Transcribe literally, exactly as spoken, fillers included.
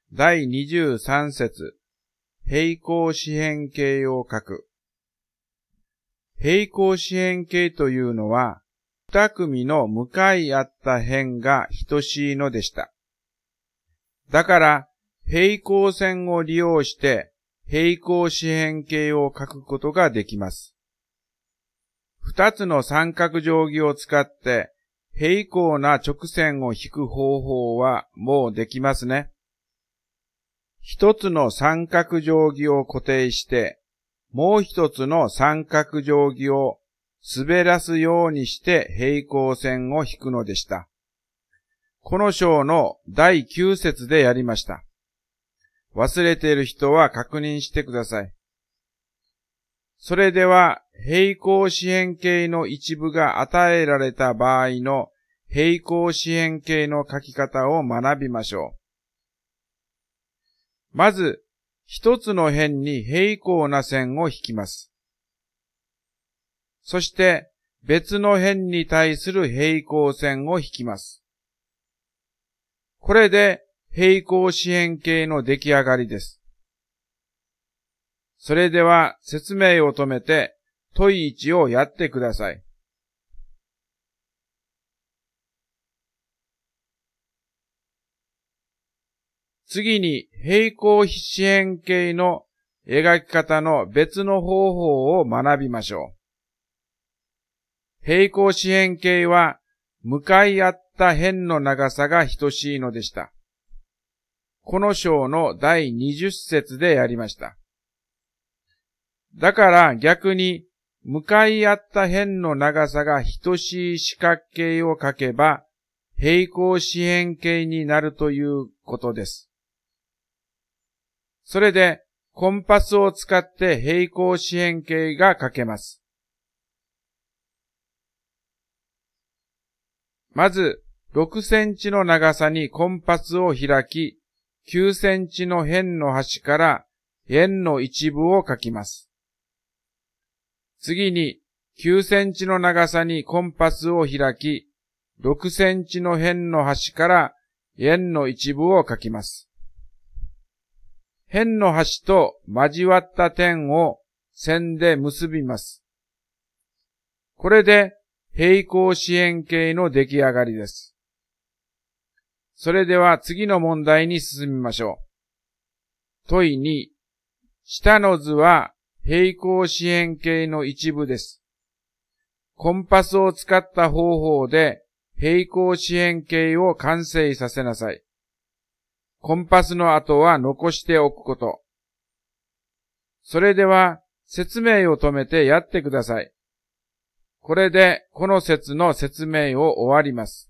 だいにじゅうさん節、平行四辺形を書く。平行四辺形というのは、二組の向かい合った辺が等しいのでした。だから、平行線を利用して、平行四辺形を書くことができます。二つの三角定規を使って、平行な直線を引く方法はもうできますね。一つの三角定規を固定して、もう一つの三角定規を滑らすようにして平行線を引くのでした。この章のだいきゅう節でやりました。忘れている人は確認してください。それでは、平行四辺形の一部が与えられた場合の平行四辺形の書き方を学びましょう。まず、一つの辺に平行な線を引きます。そして、別の辺に対する平行線を引きます。これで平行四辺形の出来上がりです。それでは説明を止めて問いいちをやってください。次に平行四辺形の描き方の別の方法を学びましょう。平行四辺形は向かい合った辺の長さが等しいのでした。この章のだいにじゅう節でやりました。だから逆に向かい合った辺の長さが等しい四角形を書けば平行四辺形になるということです。それでコンパスを使って平行四辺形が書けます。まずろくセンチの長さにコンパスを開き、きゅうセンチの辺の端から円の一部を書きます。次にきゅうセンチの長さにコンパスを開き、ろくセンチの辺の端から円の一部を書きます。辺の端と交わった点を線で結びます。これで平行四辺形の出来上がりです。それでは次の問題に進みましょう。問いに、下の図は平行四辺形の一部です。コンパスを使った方法で平行四辺形を完成させなさい。コンパスの跡は残しておくこと。それでは説明を止めてやってください。これでこの節の説明を終わります。